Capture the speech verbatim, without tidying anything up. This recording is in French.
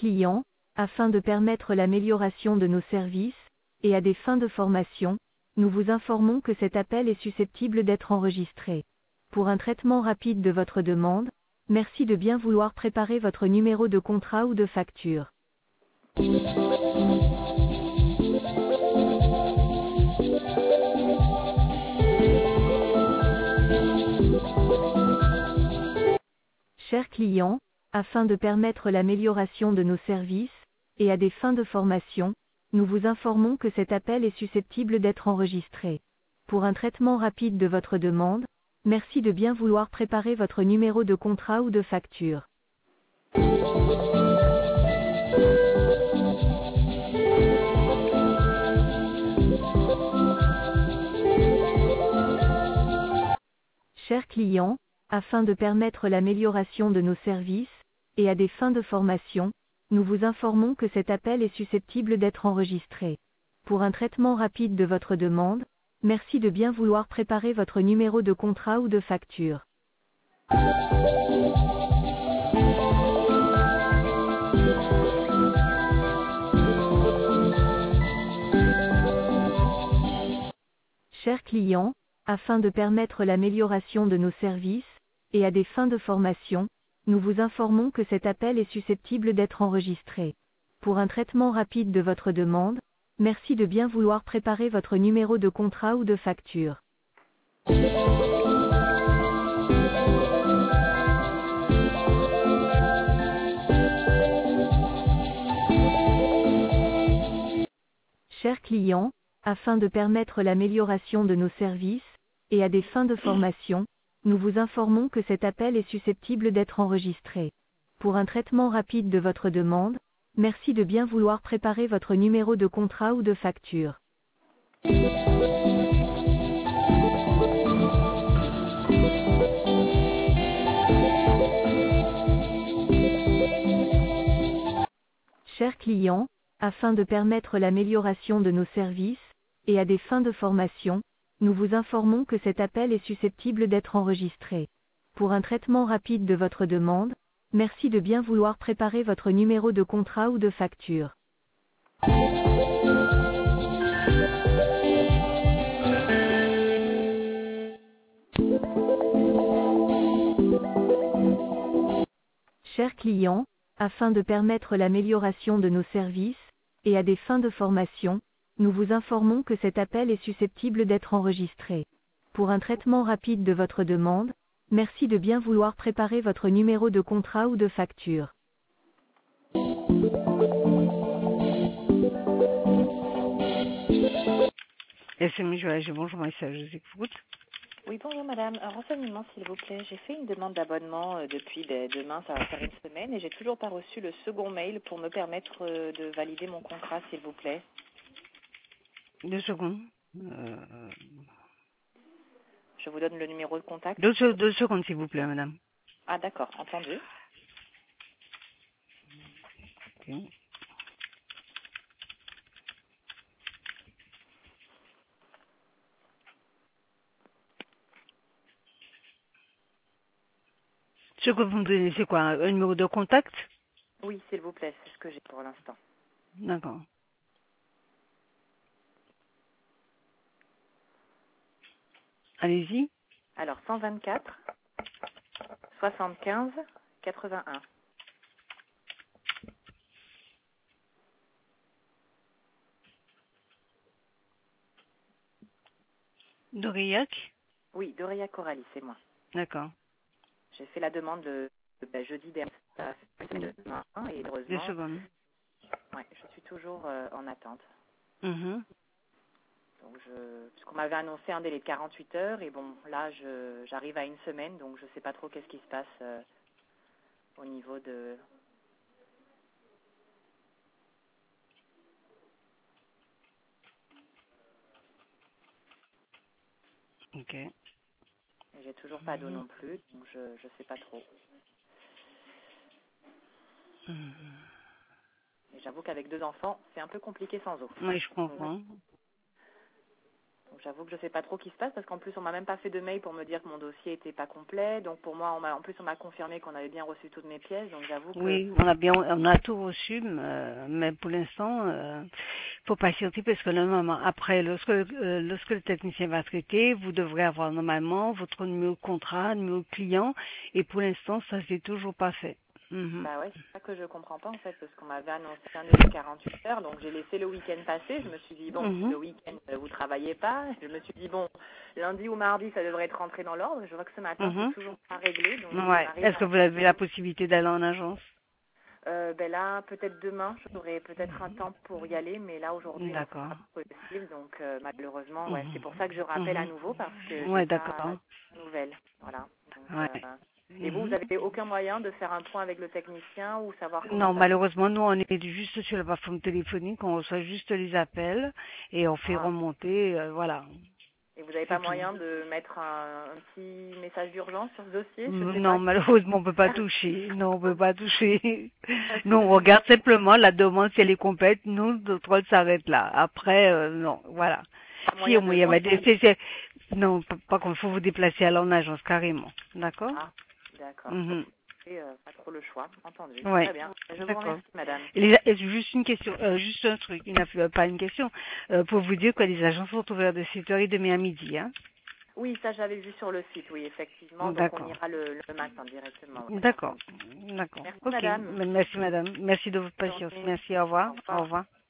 clients, afin de permettre l'amélioration de nos services, et à des fins de formation, nous vous informons que cet appel est susceptible d'être enregistré. Pour un traitement rapide de votre demande, merci de bien vouloir préparer votre numéro de contrat ou de facture. Chers clients, afin de permettre l'amélioration de nos services, et à des fins de formation, nous vous informons que cet appel est susceptible d'être enregistré. Pour un traitement rapide de votre demande, merci de bien vouloir préparer votre numéro de contrat ou de facture. Chers clients, afin de permettre l'amélioration de nos services, et à des fins de formation, nous vous informons que cet appel est susceptible d'être enregistré. Pour un traitement rapide de votre demande, merci de bien vouloir préparer votre numéro de contrat ou de facture. Chers clients, afin de permettre l'amélioration de nos services, et à des fins de formation, nous vous informons que cet appel est susceptible d'être enregistré. Pour un traitement rapide de votre demande, merci de bien vouloir préparer votre numéro de contrat ou de facture. Chers clients, afin de permettre l'amélioration de nos services, et à des fins de formation, nous vous informons que cet appel est susceptible d'être enregistré. Pour un traitement rapide de votre demande, merci de bien vouloir préparer votre numéro de contrat ou de facture. Chers clients, afin de permettre l'amélioration de nos services, et à des fins de formation, nous vous informons que cet appel est susceptible d'être enregistré. Pour un traitement rapide de votre demande, merci de bien vouloir préparer votre numéro de contrat ou de facture. Chers clients, afin de permettre l'amélioration de nos services, et à des fins de formation, nous vous informons que cet appel est susceptible d'être enregistré. Pour un traitement rapide de votre demande, merci de bien vouloir préparer votre numéro de contrat ou de facture. S M I Joël, bonjour Maïssa, je vous écoute. Oui, bonjour madame. Un renseignement s'il vous plaît. J'ai fait une demande d'abonnement euh, depuis ben, demain, ça va faire une semaine, et j'ai toujours pas reçu le second mail pour me permettre euh, de valider mon contrat, s'il vous plaît. Deux secondes. Euh... Je vous donne le numéro de contact. Deux, se- deux secondes s'il vous plaît, madame. Ah d'accord, entendu. Ok. Ce que vous me donnez, c'est quoi? Un numéro de contact? Oui, s'il vous plaît, c'est ce que j'ai pour l'instant. D'accord. Allez-y. Alors, cent vingt-quatre, soixante-quinze, quatre-vingt-un. Dorillac? Oui, Doria Coralie, c'est moi. D'accord. J'ai fait la demande le, le ben, jeudi dernier, ça fait une semaine demain, et Deux heureusement, secondes. ouais, je suis toujours euh, en attente. Mhm. Donc je, puisqu'on m'avait annoncé un délai de quarante-huit heures, et bon, là, je, j'arrive à une semaine, donc je ne sais pas trop qu'est-ce qui se passe euh, au niveau de... Ok. J'ai toujours pas d'eau non plus, donc je ne sais pas trop. Mhm. Et j'avoue qu'avec deux enfants, c'est un peu compliqué sans eau. Oui, je Donc, comprends. donc j'avoue que je sais pas trop ce qui se passe parce qu'en plus on m'a même pas fait de mail pour me dire que mon dossier était pas complet. Donc pour moi, on m'a, en plus on m'a confirmé qu'on avait bien reçu toutes mes pièces. Donc j'avoue que Oui, on a bien, on a tout reçu, mais, euh, mais pour l'instant, euh, faut patienter parce que normalement, après, lorsque, euh, lorsque le technicien va traiter, vous devrez avoir normalement votre numéro de contrat, numéro de client, et pour l'instant, ça s'est toujours pas fait. Mhm. bah ouais, c'est ça que je comprends pas en fait parce qu'on m'avait annoncé un délai de quarante-huit heures. Donc j'ai laissé le week-end passer. Je me suis dit bon, Mhm. le week-end euh, vous travaillez pas. Je me suis dit bon, lundi ou mardi ça devrait être rentré dans l'ordre. Je vois que ce matin c'est Mhm. toujours pas réglé. Donc il Ouais. m'arrive Est-ce que vous avez la possibilité d'aller en agence? Euh, ben là, peut-être demain, j'aurai peut-être un temps pour y aller, mais là aujourd'hui, non, c'est D'accord. pas possible. Donc euh, malheureusement, ouais, c'est Mhm. pour ça que je rappelle à Mhm. nouveau parce que j'ai Ouais, pas d'accord. de nouvelles. Voilà. Donc, Ouais. euh, et vous, vous Mhm. avez aucun moyen de faire un point avec le technicien ou savoir comment Non, ça se malheureusement, nous, on est juste sur la plateforme téléphonique, on reçoit juste les appels et on fait passe. remonter, euh, voilà, Et vous n'avez pas c'est tout. moyen de mettre un, un petit message d'urgence sur ce dossier? Je sais Non, pas. malheureusement, on peut pas toucher. Non, on peut pas toucher. Parce Nous, que on je regarde simplement la demande si elle est complète. Nous, notre rôle s'arrête là. Après, euh, non, voilà. pas Si moyen au de moins il y avait joindre. des, c'est- c'est- non, pas pas qu'on faut vous déplacer à en agence carrément. D'accord? Ah, d'accord. Ok. Mhm. Et, euh, pas trop le choix. Entendu. Ouais. Très bien. Je vous D'accord. remercie, madame. Et les- et juste une question, euh, juste un truc, une aff- euh, pas une question, euh, pour vous dire que les agences sont ouvertes de sept heures trente à midi, hein. Oui, ça j'avais vu sur le site, oui, effectivement. Donc on D'accord. ira le, le matin directement. Oui, D'accord. entendu. D'accord. Merci Ok. madame. Merci madame. Merci de votre Bonne patience. journée. Merci. Au Au revoir. Au revoir. revoir.